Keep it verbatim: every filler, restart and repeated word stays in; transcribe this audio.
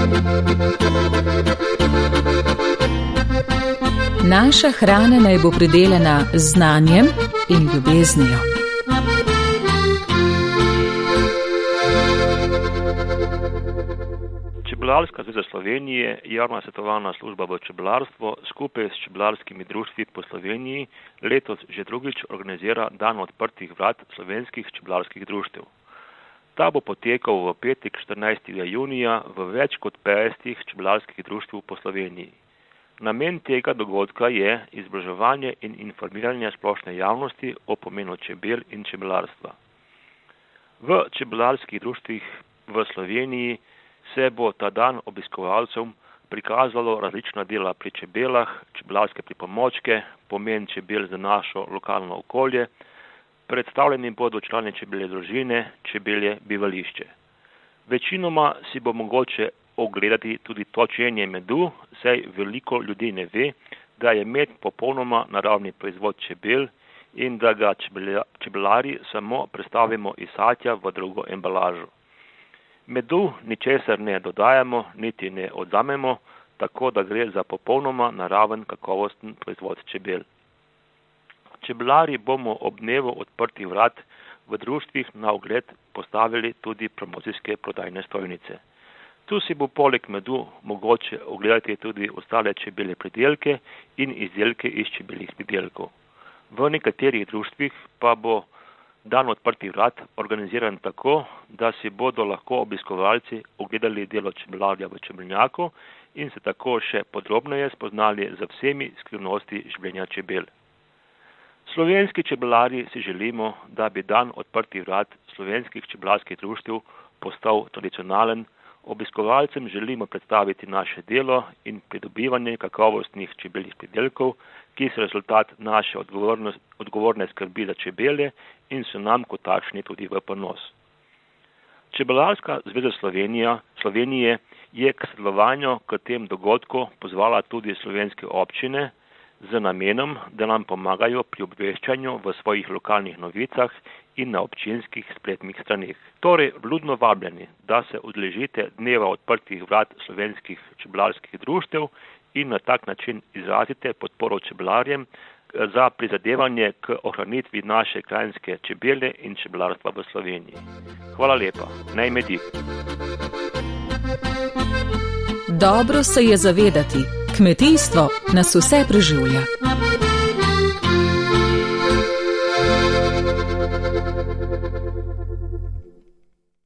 Naša hrana naj bo pridelana z znanjem in ljubeznijo. Čebelarska zveza Slovenije, javna svetovalna služba v čebelarstvo, skupaj s čebelarskimi društvi po Sloveniji letos že drugič organizira dan odprtih vrat slovenskih čebelarskih društev. Ta bo potekal v petek štirinajstega junija v več kot petdesetih čebelarskih društev po Sloveniji. Namen tega dogodka je izobraževanje in informiranje splošne javnosti o pomenu čebel in čebelarstva. V čebelarskih društvih v Sloveniji se bo ta dan obiskovalcem prikazalo različna dela pri čebelah, čebelarske pripomočke, pomen čebel za našo lokalno okolje, predstavljeni bodo člani čebelje družine, čebelje bivališče. Večinoma si bo mogoče ogledati tudi točenje medu, saj veliko ljudi ne ve, da je med popolnoma naravni proizvod čebel in da ga čebelari samo prestavimo iz satja v drugo embalažo. Medu ničesar ne dodajamo, niti ne odzamemo, tako da gre za popolnoma naraven kakovosten proizvod čebel. Čebelari bomo ob dnevu odprtih vrat v društvih na ogled postavili tudi promocijske prodajne stojnice. Tu si bo poleg medu mogoče ogledati tudi ostale čebelje pridelke in izdelke iz čebeljih pridelkov. V nekaterih društvih pa bo dan odprtih vrat organiziran tako, da si bodo lahko obiskovalci ogledali delo čebelarja v čebelnjaku in se tako še podrobneje spoznali za vsemi skrivnosti življenja čebel. Slovenski čebelari si želimo, da bi dan odprtih vrat slovenskih čebelarskih društev postal tradicionalen. Obiskovalcem želimo predstaviti naše delo in pridobivanje kakovostnih čebeljih pridelkov, ki so rezultat naše odgovorne skrbi za čebelje in so nam kot takšni tudi v ponos. Čebelarska zveza Slovenija, Slovenije je k sodelovanju k tem dogodku pozvala tudi slovenske občine z namenom, da nam pomagajo pri obveščanju v svojih lokalnih novicah in na občinskih spletnih straneh. Torej, vljudno vabljeni, da se udeležite dneva odprtih vrat slovenskih čebelarskih društev in na tak način izrazite podporo čebelarjem za prizadevanje k ohranitvi naše krajinske čebele in čebelarstva v Sloveniji. Hvala lepa. Naj medi. Dobro se je zavedati, kmetijstvo nas vse preživlja.